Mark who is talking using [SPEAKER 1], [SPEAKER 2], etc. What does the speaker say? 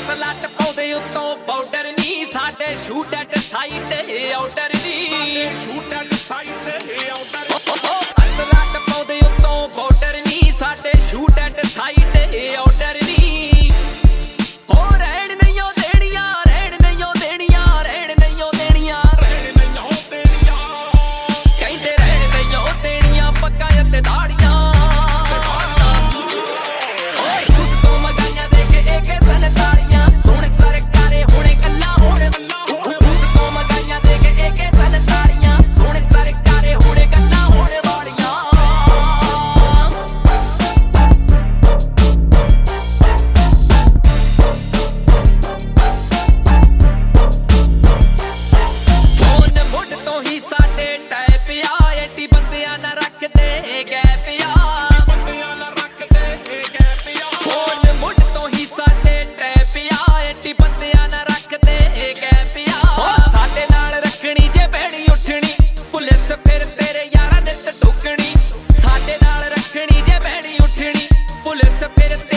[SPEAKER 1] ਸਲੱਟ ਪਾਉਂਦੇ ਉੱਤੋਂ ਬਾਰਡਰ ਨੀ ਸਾਡੇ ਸ਼ੂਟ ਐਟ ਸਾਈਟ ਆਊਟਰ ਨੀ ਸ਼ੂਟ ਐਟ ਸਾਈਟ ਆਊਟਰ ਸਲੱਟ ਪਾਉਂਦੇ ਉੱਤੋਂ ਬਾਰਡਰ ਨੀ ਸਾਡੇ ਸ਼ੂਟ ਐਟ ਸਾਈਟ ਆਊਟਰ ਨੀ ਹੋ ਰਹਿਣ ਨਹੀਂ ਦੇਣੀਆਂ ਰਹਿਣ ਨਹੀਂ ਦੇਣੀਆਂ ਰਹਿਣ ਨਹੀਂ ਦੇਣੀਆਂ ਰਹਿਣ ਨਹੀਂ ਦੇਣੀਆਂ ਕਹਿੰਦੇ ਰਹਿਣ ਨਹੀਂ ਦੇਣੀਆਂ ਪੱਕਾਂ ਅਤੇ ਦਾੜੀਆਂ ਫਿਰ ਤੇਰੇ ਯਾਰਾਂ ਨੇ ਟੁਕਣੀ ਸਾਡੇ ਨਾਲ ਰੱਖਣੀ ਜੇ ਬਹਿਣੀ ਉੱਠਣੀ ਪੁਲਿਸ ਫਿਰ